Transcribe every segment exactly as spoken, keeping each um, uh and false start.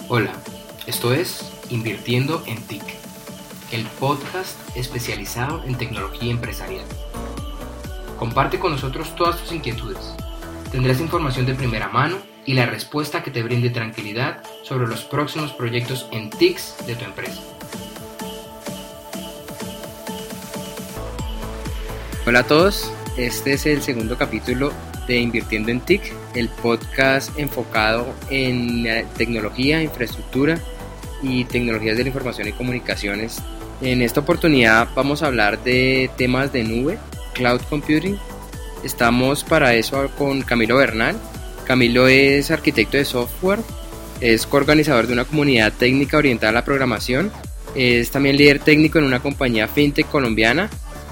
Hola, esto es Invirtiendo en T I C, el podcast especializado en tecnología empresarial. Comparte con nosotros todas tus inquietudes. Tendrás información de primera mano y la respuesta que te brinde tranquilidad sobre los próximos proyectos en T I Cs de tu empresa. Hola a todos, este es el segundo capítulo de Invirtiendo en T I C, el podcast enfocado en tecnología, infraestructura y tecnologías de la información y comunicaciones. En esta oportunidad vamos a hablar de temas de nube, cloud computing. Estamos para eso con Camilo Bernal. Camilo es arquitecto de software, es coorganizador de una comunidad técnica orientada a la programación, es también líder técnico en una compañía fintech colombiana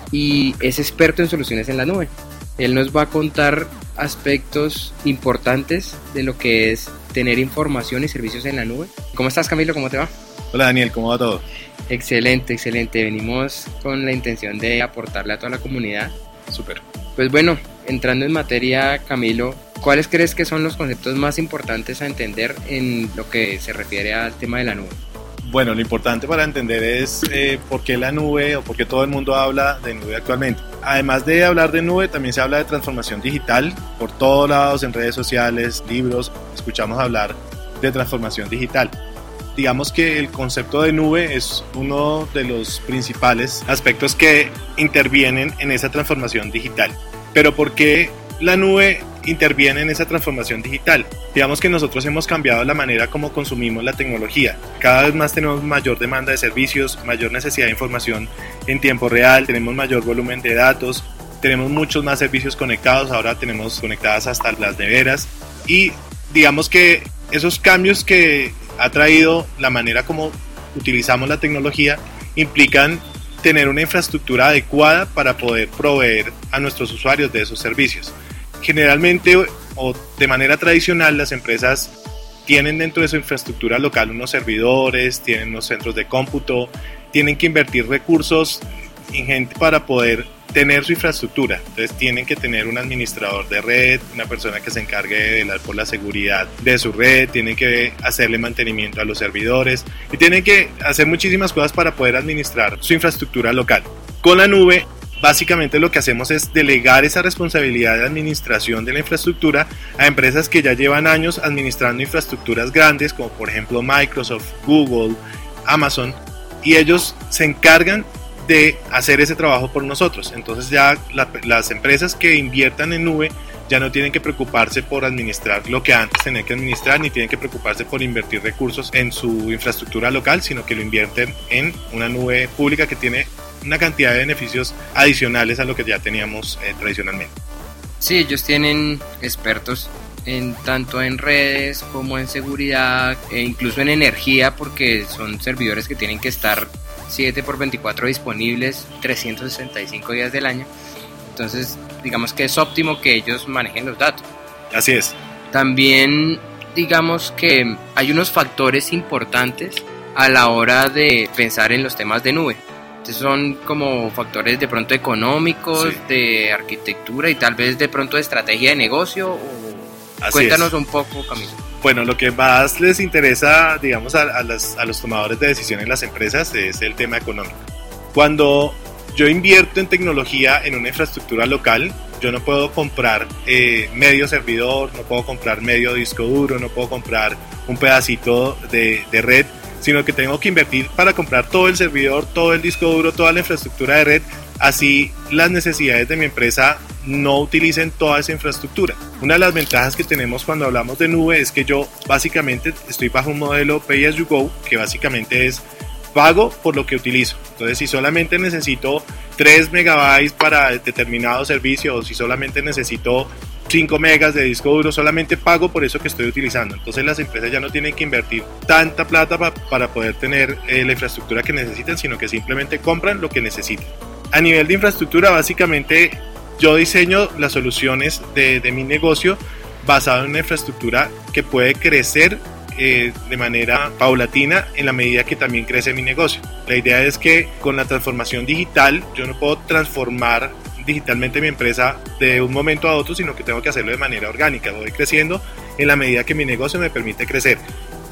y es experto en soluciones en la nube. Él nos va a contar aspectos importantes de lo que es tener información y servicios en la nube. ¿Cómo estás, Camilo? ¿Cómo te va? Hola, Daniel, ¿cómo va todo? Excelente, excelente. Venimos con la intención de aportarle a toda la comunidad. Súper. Pues bueno, entrando en materia, Camilo, ¿cuáles crees que son los conceptos más importantes a entender en lo que se refiere al tema de la nube? Bueno, lo importante para entender es eh, por qué la nube o por qué todo el mundo habla de nube actualmente. Además de hablar de nube, también se habla de transformación digital. Por todos lados, en redes sociales, libros, escuchamos hablar de transformación digital. Digamos que el concepto de nube es uno de los principales aspectos que intervienen en esa transformación digital. Pero ¿por qué la nube interviene en esa transformación digital? Digamos que nosotros hemos cambiado la manera como consumimos la tecnología. Cada vez más tenemos mayor demanda de servicios, mayor necesidad de información en tiempo real, tenemos mayor volumen de datos, tenemos muchos más servicios conectados, ahora tenemos conectadas hasta las neveras y digamos que esos cambios que ha traído la manera como utilizamos la tecnología implican tener una infraestructura adecuada para poder proveer a nuestros usuarios de esos servicios. Generalmente o de manera tradicional las empresas tienen dentro de su infraestructura local unos servidores, tienen unos centros de cómputo, tienen que invertir recursos ingentes para poder tener su infraestructura. Entonces tienen que tener un administrador de red, una persona que se encargue de velar por la seguridad de su red, tienen que hacerle mantenimiento a los servidores y tienen que hacer muchísimas cosas para poder administrar su infraestructura local. Con la nube, básicamente lo que hacemos es delegar esa responsabilidad de administración de la infraestructura a empresas que ya llevan años administrando infraestructuras grandes como por ejemplo Microsoft, Google, Amazon, y ellos se encargan de hacer ese trabajo por nosotros. Entonces ya la, las empresas que inviertan en nube ya no tienen que preocuparse por administrar lo que antes tenían que administrar, ni tienen que preocuparse por invertir recursos en su infraestructura local, sino que lo invierten en una nube pública que tiene una cantidad de beneficios adicionales a lo que ya teníamos eh, tradicionalmente. Sí, ellos tienen expertos en tanto en redes como en seguridad e incluso en energía, porque son servidores que tienen que estar siete por veinticuatro disponibles trescientos sesenta y cinco días del año. Entonces, digamos que es óptimo que ellos manejen los datos. Así es. También, digamos que hay unos factores importantes a la hora de pensar en los temas de nube. Entonces son como factores de pronto económicos, sí, de arquitectura y tal vez de pronto de estrategia de negocio. O... Cuéntanos es. un poco, Camilo. Bueno, lo que más les interesa, digamos, a, a, las, a los tomadores de decisiones en las empresas es el tema económico. Cuando yo invierto en tecnología en una infraestructura local, yo no puedo comprar eh, medio servidor, no puedo comprar medio disco duro, no puedo comprar un pedacito de, de red, sino que tengo que invertir para comprar todo el servidor, todo el disco duro, toda la infraestructura de red, así las necesidades de mi empresa no utilicen toda esa infraestructura. Una de las ventajas que tenemos cuando hablamos de nube es que yo básicamente estoy bajo un modelo Pay as you go, que básicamente es pago por lo que utilizo. Entonces, si solamente necesito tres megabytes para determinado servicio o si solamente necesito cinco megas de disco duro, solamente pago por eso que estoy utilizando. Entonces las empresas ya no tienen que invertir tanta plata pa- para poder tener eh, la infraestructura que necesitan, sino que simplemente compran lo que necesitan. A nivel de infraestructura, básicamente yo diseño las soluciones de, de mi negocio basado en una infraestructura que puede crecer eh, de manera paulatina en la medida que también crece mi negocio. La idea es que con la transformación digital yo no puedo transformar digitalmente mi empresa de un momento a otro, sino que tengo que hacerlo de manera orgánica. Voy creciendo en la medida que mi negocio me permite crecer.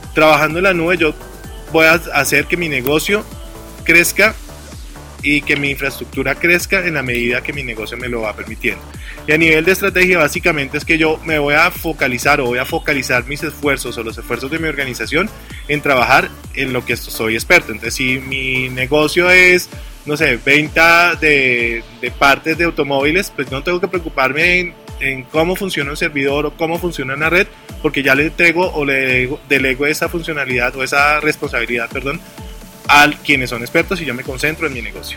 trabajando en la nube yo voy a hacer que mi negocio crezca y que mi infraestructura crezca en la medida que mi negocio me lo va permitiendo. Y a nivel de estrategia básicamente es que yo me voy a focalizar o voy a focalizar mis esfuerzos o los esfuerzos de mi organización en trabajar en lo que soy experto. Entonces si mi negocio es, no sé, venta de, de partes de automóviles, pues no tengo que preocuparme en, en cómo funciona un servidor o cómo funciona una red, porque ya le entrego o le delego, delego esa funcionalidad o esa responsabilidad, perdón, a quienes son expertos y yo me concentro en mi negocio.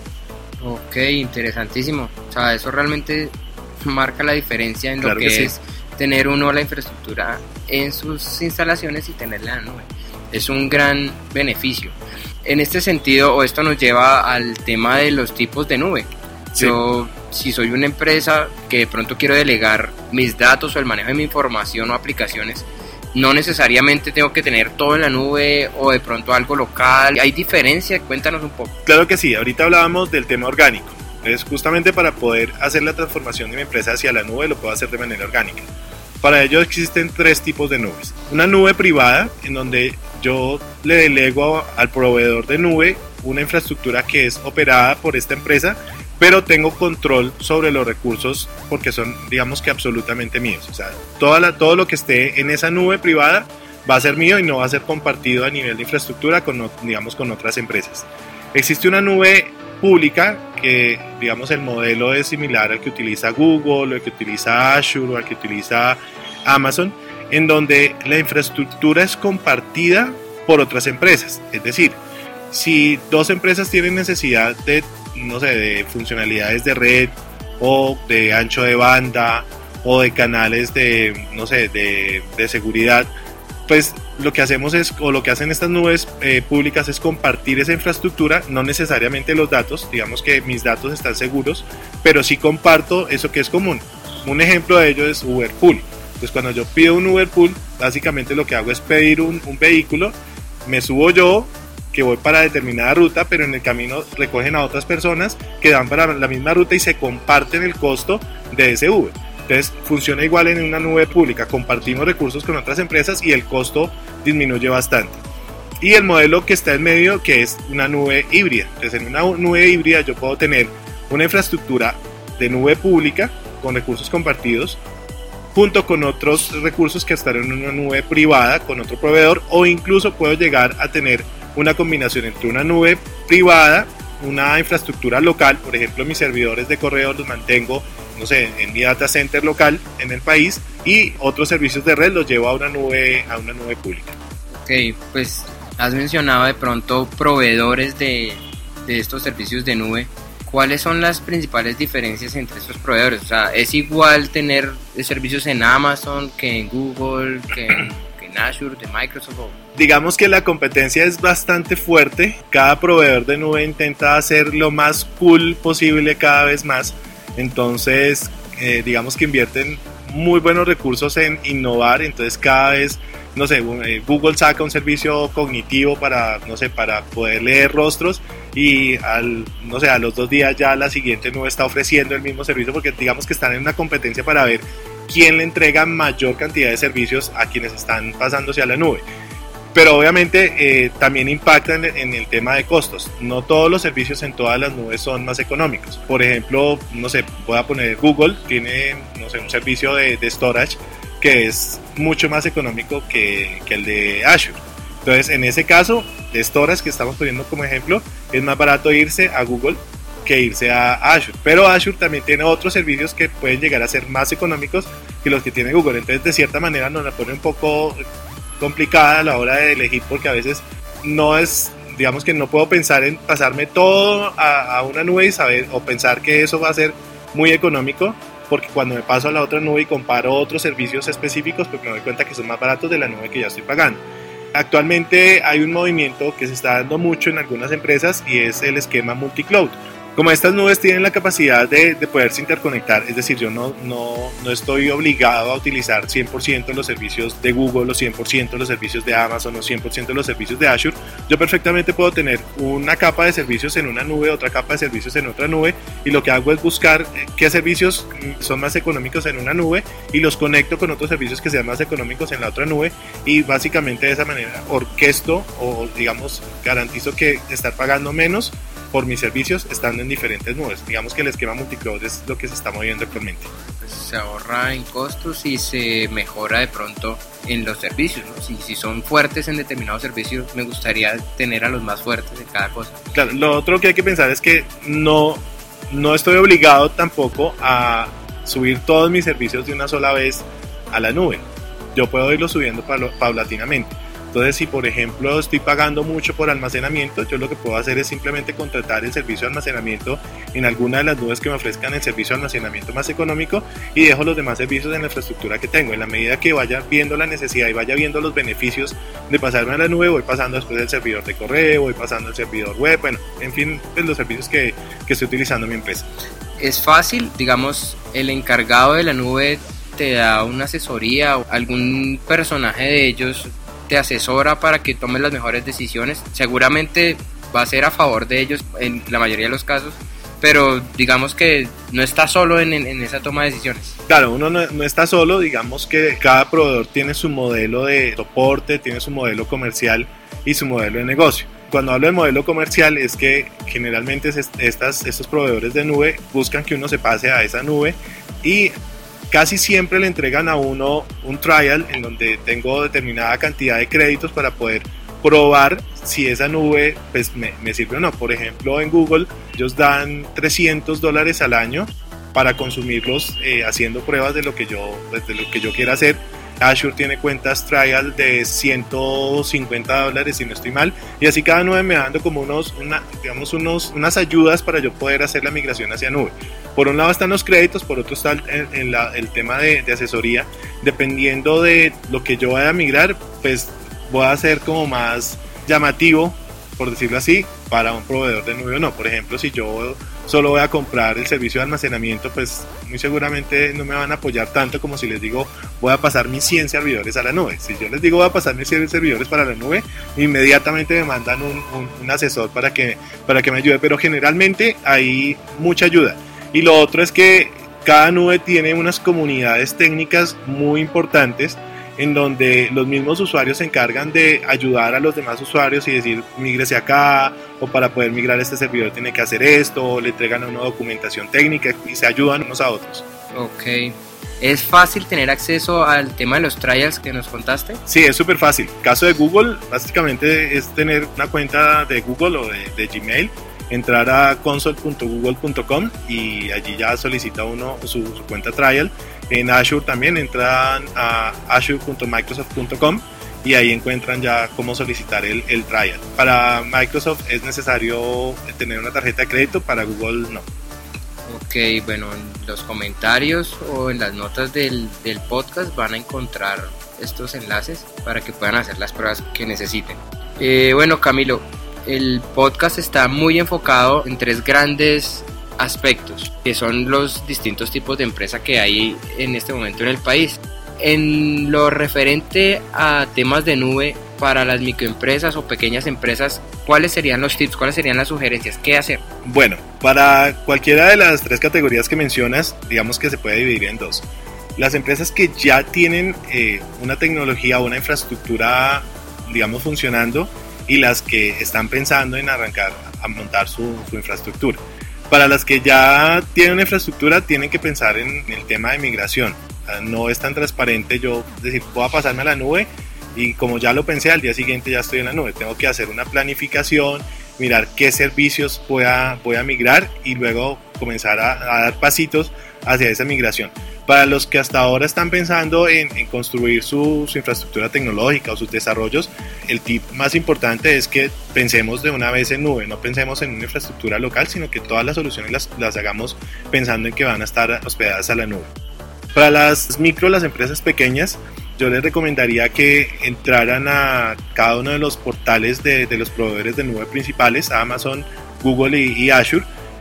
Ok, interesantísimo. O sea, eso realmente marca la diferencia en Claro lo que, que es sí. tener uno la infraestructura en sus instalaciones y tenerla en la nube. Es un gran beneficio. En este sentido, o esto nos lleva al tema de los tipos de nube. Sí. Yo, si soy una empresa que de pronto quiero delegar mis datos o el manejo de mi información o aplicaciones, no necesariamente tengo que tener todo en la nube o de pronto algo local. ¿Hay diferencia? Cuéntanos un poco. Claro que sí, ahorita hablábamos del tema orgánico. Entonces, justamente para poder hacer la transformación de mi empresa hacia la nube, lo puedo hacer de manera orgánica. Para ello existen tres tipos de nubes. Una nube privada, en donde yo le delego al proveedor de nube una infraestructura que es operada por esta empresa, pero tengo control sobre los recursos porque son, digamos que absolutamente míos. O sea, toda la, todo lo que esté en esa nube privada va a ser mío y no va a ser compartido a nivel de infraestructura con, digamos, con otras empresas. Existe una nube pública que, digamos, el modelo es similar al que utiliza Google, al que utiliza Azure o al que utiliza Amazon, en donde la infraestructura es compartida por otras empresas. Es decir, si dos empresas tienen necesidad de, no sé, de funcionalidades de red o de ancho de banda o de canales de, no sé, de, de seguridad, pues lo que hacemos es, o lo que hacen estas nubes eh, públicas es compartir esa infraestructura, no necesariamente los datos, digamos que mis datos están seguros, pero sí comparto eso que es común. Un ejemplo de ello es Uber Pool. Pues cuando yo pido un Uber Pool, básicamente lo que hago es pedir un, un vehículo, me subo yo, que voy para determinada ruta, pero en el camino recogen a otras personas que van para la misma ruta y se comparten el costo de ese Uber. Entonces funciona igual en una nube pública, compartimos recursos con otras empresas y el costo disminuye bastante. Y el modelo que está en medio, que es una nube híbrida. Entonces en una nube híbrida yo puedo tener una infraestructura de nube pública con recursos compartidos, junto con otros recursos que están en una nube privada con otro proveedor, o incluso puedo llegar a tener una combinación entre una nube privada, una infraestructura local, por ejemplo mis servidores de correo los mantengo, no sé, en mi data center local en el país, y otros servicios de red los llevo a una nube, a una nube pública. Ok, pues has mencionado de pronto proveedores de, de estos servicios de nube. ¿Cuáles son las principales diferencias entre estos proveedores? O sea, ¿es igual tener servicios en Amazon que en Google, que en, que en Azure, de Microsoft? Digamos que la competencia es bastante fuerte. Cada proveedor de nube intenta hacer lo más cool posible cada vez más. Entonces, eh, digamos que invierten muy buenos recursos en innovar. Entonces, cada vez, no sé, Google saca un servicio cognitivo para, no sé, para poder leer rostros, y al, no sé, a los dos días ya la siguiente nube está ofreciendo el mismo servicio, porque digamos que están en una competencia para ver quién le entrega mayor cantidad de servicios a quienes están pasándose a la nube. Pero obviamente eh, también impacta en, en el tema de costos. No todos los servicios en todas las nubes son más económicos. Por ejemplo, no sé, voy a poner Google, tiene, no sé, un servicio de, de storage que es mucho más económico que, que el de Azure. Entonces, en ese caso, de storage que estamos poniendo como ejemplo, es más barato irse a Google que irse a Azure. Pero Azure también tiene otros servicios que pueden llegar a ser más económicos que los que tiene Google. Entonces, de cierta manera, nos la pone un poco complicada a la hora de elegir, porque a veces no es, digamos que no puedo pensar en pasarme todo a, a una nube y saber, o pensar que eso va a ser muy económico, porque cuando me paso a la otra nube y comparo otros servicios específicos, pues me doy cuenta que son más baratos de la nube que ya estoy pagando. Actualmente hay un movimiento que se está dando mucho en algunas empresas, y es el esquema multicloud, Como estas nubes tienen la capacidad de, de poderse interconectar, es decir, yo no, no, no estoy obligado a utilizar cien por ciento los servicios de Google o cien por ciento los servicios de Amazon o cien por ciento los servicios de Azure, yo perfectamente puedo tener una capa de servicios en una nube, otra capa de servicios en otra nube, y lo que hago es buscar qué servicios son más económicos en una nube y los conecto con otros servicios que sean más económicos en la otra nube, y básicamente de esa manera orquesto o digamos garantizo que estar pagando menos por mis servicios estando en diferentes nubes. Digamos que el esquema multicloud es lo que se está moviendo actualmente. Pues se ahorra en costos y se mejora de pronto en los servicios, ¿no? Si, si son fuertes en determinados servicios, me gustaría tener a los más fuertes en cada cosa. Claro, lo otro que hay que pensar es que no, no estoy obligado tampoco a subir todos mis servicios de una sola vez a la nube. Yo puedo irlo subiendo paulatinamente. Entonces, si por ejemplo estoy pagando mucho por almacenamiento, yo lo que puedo hacer es simplemente contratar el servicio de almacenamiento en alguna de las nubes que me ofrezcan el servicio de almacenamiento más económico y dejo los demás servicios en la infraestructura que tengo. En la medida que vaya viendo la necesidad y vaya viendo los beneficios de pasarme a la nube, voy pasando después el servidor de correo, voy pasando el servidor web, bueno, en fin, pues los servicios que, que estoy utilizando en mi empresa. Es fácil, digamos, el encargado de la nube te da una asesoría o algún personaje de ellos te asesora para que tomes las mejores decisiones. Seguramente va a ser a favor de ellos en la mayoría de los casos, pero digamos que no está solo en, en, en esa toma de decisiones. Claro, uno no, no está solo, digamos que cada proveedor tiene su modelo de soporte, tiene su modelo comercial y su modelo de negocio. Cuando hablo de modelo comercial es que generalmente estas, estos proveedores de nube buscan que uno se pase a esa nube y casi siempre le entregan a uno un trial en donde tengo determinada cantidad de créditos para poder probar si esa nube pues, me, me sirve o no. Por ejemplo, en Google ellos dan trescientos dólares al año para consumirlos eh, haciendo pruebas de lo que yo, pues, de lo que yo quiera hacer. Azure tiene cuentas trial de ciento cincuenta dólares si no estoy mal, y así cada nube me va dando como unos, una, digamos unos, unas ayudas para yo poder hacer la migración hacia nube. Por un lado están los créditos, por otro está el, el, el tema de, de asesoría. Dependiendo de lo que yo vaya a migrar, pues voy a hacer como más llamativo, por decirlo así, para un proveedor de nube o no. Por ejemplo, si yo solo voy a comprar el servicio de almacenamiento, pues muy seguramente no me van a apoyar tanto como si les digo voy a pasar mis cien servidores a la nube. Si yo les digo voy a pasar mis cien servidores para la nube, inmediatamente me mandan un, un, un asesor para que, para que me ayude, pero generalmente hay mucha ayuda. Y lo otro es que cada nube tiene unas comunidades técnicas muy importantes en donde los mismos usuarios se encargan de ayudar a los demás usuarios y decir mígrese acá, o para poder migrar a este servidor tiene que hacer esto, o le entregan una documentación técnica y se ayudan unos a otros. Ok. ¿Es fácil tener acceso al tema de los trials que nos contaste? Sí, es súper fácil. Caso de Google, básicamente es tener una cuenta de Google o de, de Gmail, entrar a console punto google punto com y allí ya solicita uno su, su cuenta trial. En Azure también entran a azure punto microsoft punto com y ahí encuentran ya cómo solicitar el, el trial. Para Microsoft es necesario tener una tarjeta de crédito, para Google no. Ok, bueno, en los comentarios o en las notas del, del podcast van a encontrar estos enlaces para que puedan hacer las pruebas que necesiten. Eh, bueno, Camilo, el podcast está muy enfocado en tres grandes aspectos, que son los distintos tipos de empresa que hay en este momento en el país. En lo referente a temas de nube para las microempresas o pequeñas empresas, ¿cuáles serían los tips, cuáles serían las sugerencias? ¿Qué hacer? Bueno, para cualquiera de las tres categorías que mencionas, digamos que se puede dividir en dos. Las empresas que ya tienen eh, una tecnología o una infraestructura, digamos, funcionando, y las que están pensando en arrancar a montar su, su infraestructura. Para las que ya tienen una infraestructura, tienen que pensar en el tema de migración. No es tan transparente yo decir, voy a pasarme a la nube y como ya lo pensé, al día siguiente ya estoy en la nube. Tengo que hacer una planificación, mirar qué servicios voy a, voy a migrar y luego comenzar a, a dar pasitos hacia esa migración. Para los que hasta ahora están pensando en, en construir su, su infraestructura tecnológica o sus desarrollos, el tip más importante es que pensemos de una vez en nube, no pensemos en una infraestructura local, sino que todas las soluciones las, las hagamos pensando en que van a estar hospedadas a la nube. Para las micro, las empresas pequeñas, yo les recomendaría que entraran a cada uno de los portales de, de los proveedores de nube principales, Amazon, Google y, y Azure,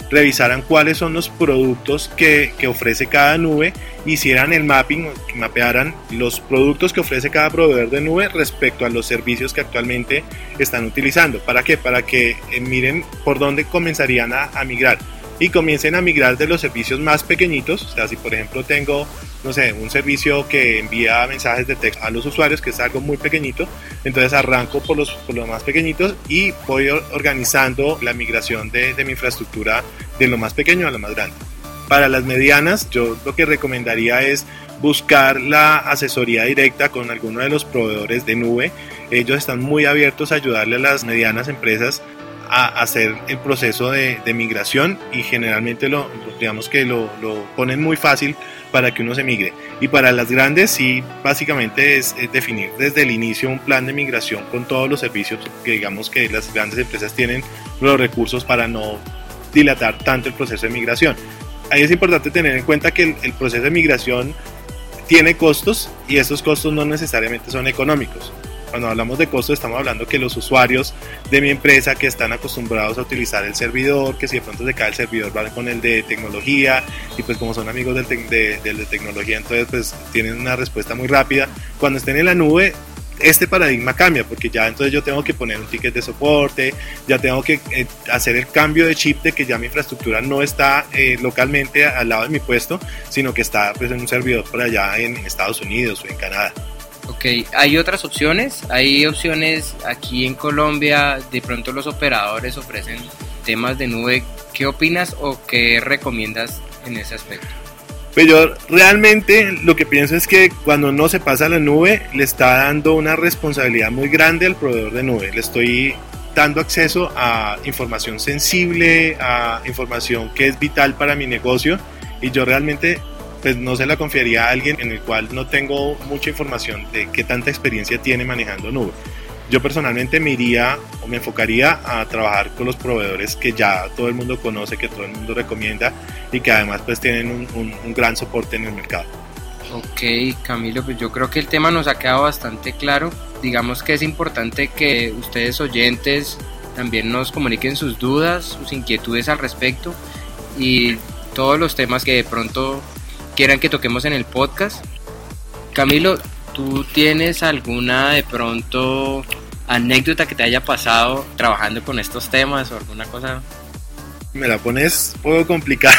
revisaran cuáles son los productos que, que ofrece cada nube, hicieran el mapping, mapearan los productos que ofrece cada proveedor de nube respecto a los servicios que actualmente están utilizando. ¿Para qué? Para que eh, miren por dónde comenzarían a, a migrar y comiencen a migrar de los servicios más pequeñitos. O sea, si por ejemplo tengo, no sé, un servicio que envía mensajes de texto a los usuarios, que es algo muy pequeñito, entonces arranco por los, por los más pequeñitos y voy organizando la migración de, de mi infraestructura de lo más pequeño a lo más grande. Para las medianas, yo lo que recomendaría es buscar la asesoría directa con alguno de los proveedores de nube. Ellos están muy abiertos a ayudarle a las medianas empresas a hacer el proceso de, de migración, y generalmente lo, digamos que lo, lo ponen muy fácil para que uno se migre. Y para las grandes sí, básicamente es, es definir desde el inicio un plan de migración con todos los servicios, que digamos que las grandes empresas tienen los recursos para no dilatar tanto el proceso de migración. Ahí es importante tener en cuenta que el, el proceso de migración tiene costos, y esos costos no necesariamente son económicos. Cuando hablamos de costos, estamos hablando que los usuarios de mi empresa que están acostumbrados a utilizar el servidor, que si de pronto se cae el servidor van con el de tecnología, y pues como son amigos del te- de, del de tecnología, entonces pues tienen una respuesta muy rápida. Cuando estén en la nube, este paradigma cambia, porque ya entonces yo tengo que poner un ticket de soporte, ya tengo que eh, hacer el cambio de chip de que ya mi infraestructura no está eh, localmente al lado de mi puesto, sino que está pues en un servidor por allá en Estados Unidos o en Canadá. Ok, ¿hay otras opciones? ¿Hay opciones aquí en Colombia? De pronto los operadores ofrecen temas de nube. ¿Qué opinas o qué recomiendas en ese aspecto? Pues yo realmente lo que pienso es que cuando uno se pasa a la nube, le está dando una responsabilidad muy grande al proveedor de nube. Le estoy dando acceso a información sensible, a información que es vital para mi negocio, y yo realmente pues no se la confiaría a alguien en el cual no tengo mucha información de qué tanta experiencia tiene manejando nube. Yo personalmente me iría o me enfocaría a trabajar con los proveedores que ya todo el mundo conoce, que todo el mundo recomienda, y que además pues tienen un, un, un gran soporte en el mercado. Ok, Camilo, pues yo creo que el tema nos ha quedado bastante claro. Digamos que es importante que ustedes oyentes también nos comuniquen sus dudas, sus inquietudes al respecto, y todos los temas que de pronto quieran que toquemos en el podcast. Camilo, ¿tú tienes alguna de pronto anécdota que te haya pasado trabajando con estos temas o alguna cosa? Me la pones un poco complicada.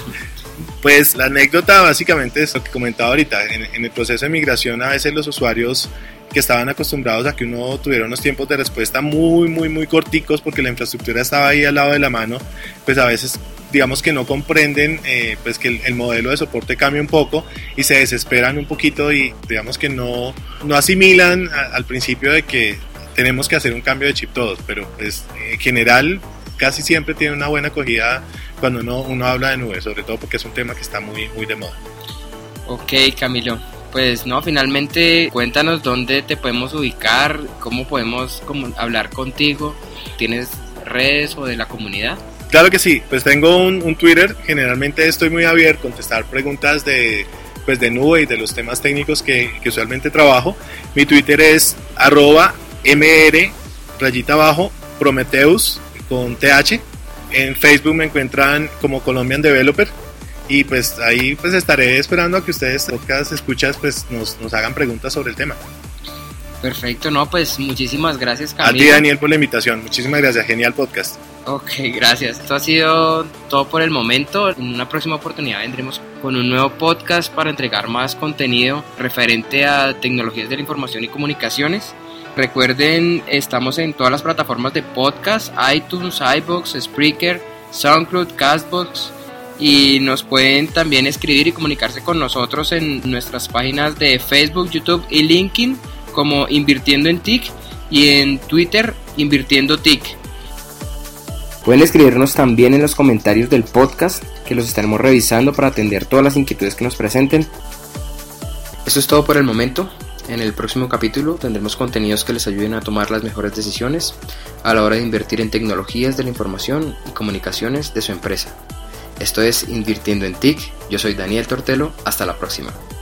Pues la anécdota básicamente es lo que comentaba ahorita. En, en el proceso de migración, a veces los usuarios que estaban acostumbrados a que uno tuviera unos tiempos de respuesta muy, muy, muy corticos, porque la infraestructura estaba ahí al lado de la mano, pues a veces digamos que no comprenden eh, pues que el, el modelo de soporte cambia un poco y se desesperan un poquito, y digamos que no, no asimilan a, al principio de que tenemos que hacer un cambio de chip todos, pero pues en general casi siempre tiene una buena acogida cuando uno, uno habla de nube, sobre todo porque es un tema que está muy, muy de moda. Ok, Camilo, pues no, finalmente cuéntanos dónde te podemos ubicar, cómo podemos como, hablar contigo. ¿Tienes redes o de la comunidad? Claro que sí, pues tengo un, un Twitter. Generalmente estoy muy abierto a contestar preguntas de, pues de nube y de los temas técnicos que, que usualmente trabajo. Mi Twitter es arroba mr rayita abajo Prometheus con th. En Facebook me encuentran como Colombian Developer, y pues ahí pues estaré esperando a que ustedes, podcast escuchas, pues nos, nos hagan preguntas sobre el tema. Perfecto, no, pues muchísimas gracias, Camilo. A ti, Daniel, por la invitación. Muchísimas gracias, genial podcast. Ok, gracias. Esto ha sido todo por el momento. En una próxima oportunidad vendremos con un nuevo podcast para entregar más contenido referente a tecnologías de la información y comunicaciones. Recuerden, estamos en todas las plataformas de podcast: iTunes, iVoox, Spreaker, SoundCloud, Castbox, y nos pueden también escribir y comunicarse con nosotros en nuestras páginas de Facebook, YouTube y LinkedIn como Invirtiendo en T I C, y en Twitter Invirtiendo T I C. Pueden escribirnos también en los comentarios del podcast, que los estaremos revisando para atender todas las inquietudes que nos presenten. Eso es todo por el momento. En el próximo capítulo tendremos contenidos que les ayuden a tomar las mejores decisiones a la hora de invertir en tecnologías de la información y comunicaciones de su empresa. Esto es Invirtiendo en T I C. Yo soy Daniel Tortelo. Hasta la próxima.